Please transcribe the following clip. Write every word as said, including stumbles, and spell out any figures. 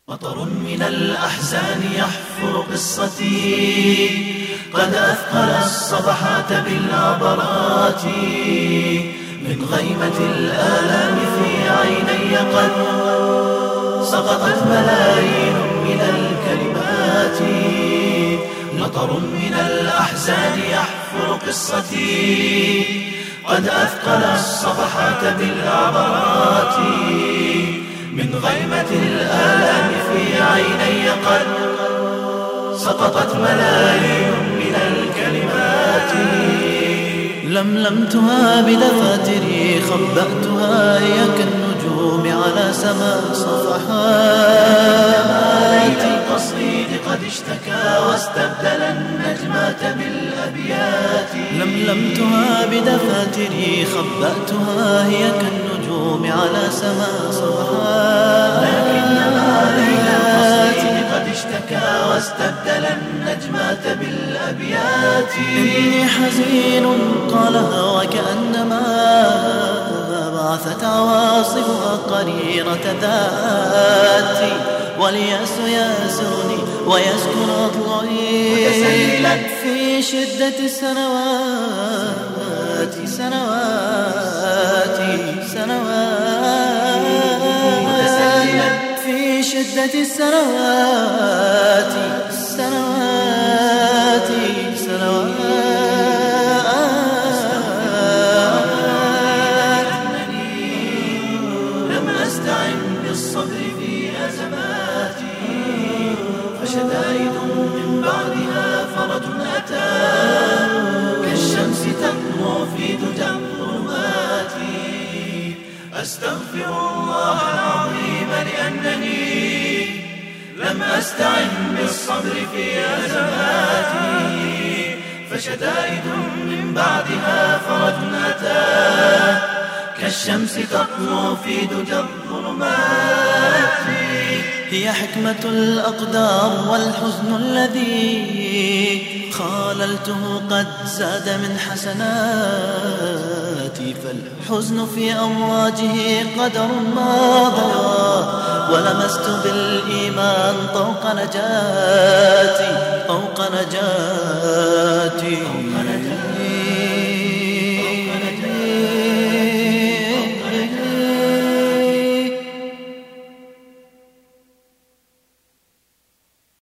مطر من الأحزان يحفر قصتي، قد أثقل الصبحات بالعبرات، من غيمة الآلام في عيني قد سقطت ملايين من الكلمات. مطر من الأحزان يحفر قصتي، قد أثقل الصبحات بالعبرات، من غيمة الآلام في عيني قد سقطت ملايين من الكلمات. لملمتها بدفاتري، خبأتها هي كالنجوم على سماء صفحات. ليت القصيد قد اشتكى واستبدل النجمات بالأبيات. لملمتها بدفاتري، خبأتها هي كالنجوم على سماء صفحات. لكنما ليل القصيد قد اشتكى واستبدل النجمات بالأبيات. إني حزين قالها وكأنما بعثت عواصفها قريرة ذاتي، واليأس ياسرني ويسكن أضلعي في شدة السنوات سنوات سنوات في شدة السنوات سنوات سنوات. لم أستعن بالصبر في أزماتي، فشدائد من بعدها فرج أتى، كالشمس تطمع في دجى الظلمات. أستغفر الله العظيم لأنني لم أستعن بالصبر في أزماتي، فشدائد من بعدها فرج أتى، كالشمس تطلع في دجى الظلمات. هي حكمة الأقدار والحزن الذي خاللته قد زاد من حسناتي، فالحزن في أمواجه قدر ماضى، ولمست بالإيمان طوق نجاتي طوق نجاتي.